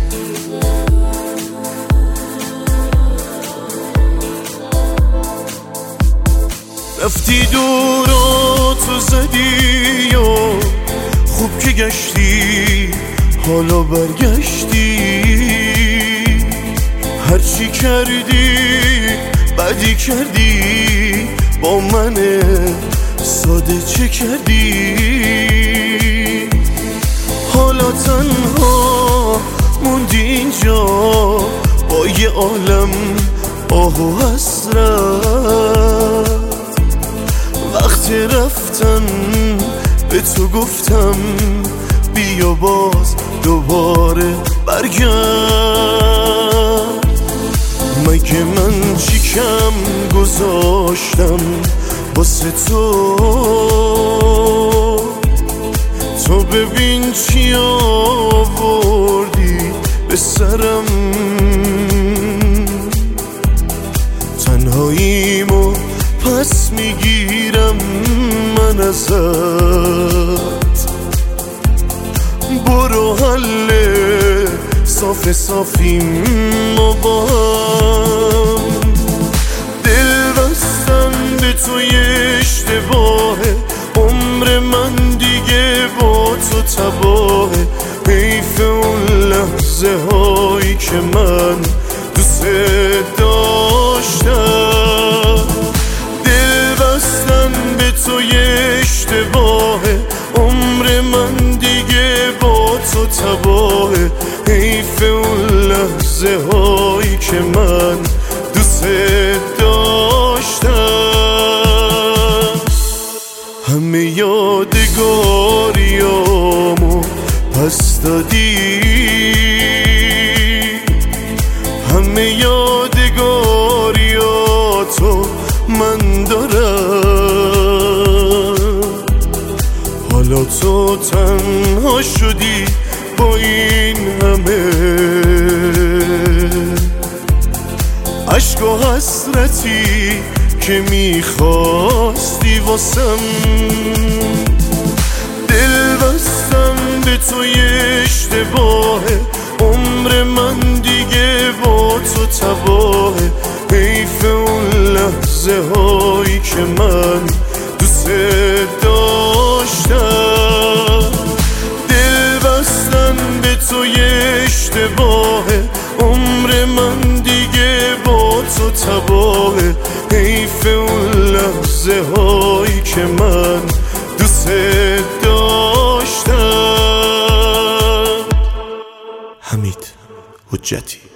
رفتی دور و تو زدی و خوب که گشتی، حالا برگشتی. هرچی کردی بدی کردی، با من ساده چه کردی؟ حالا تنها موندی اینجا با یه عالم آه و حسرت. وقتی رفتن به تو گفتم بیا باز دوباره برگرد. مگه من چی کم گذاشتم واسه تو ببین چی آوردی به سرم. تنهاییمو پس میگیرم من ازت، برو حل صاف صافیم و با هم. دل بستم به توی اشتباهه، عمر من دیگه با تو تباهه. حیف اون لحظه هایی که من دوست داشتم. دل بستن به توی اشتباهه، عمر من دیگه با تو تباهه. حیف اون لحظه هایی که من دوست داشتم. همه یادگاریامو پس دادی، همه یادگاریاتو من دارم. حالا تو تنها شدی با این همه عشق و حسرتی که میخواستی واسم. دل بستم به توی اشتباهه، عمر من دیگه با تو تباهه. حیف اون لحظه هایی که من دوست داشتم. دل بستن به توی اشتباهه، عمر من دیگه با تو تباهه. حیف اون لحظه هایی که من دوست داشتم. حمید حجتی.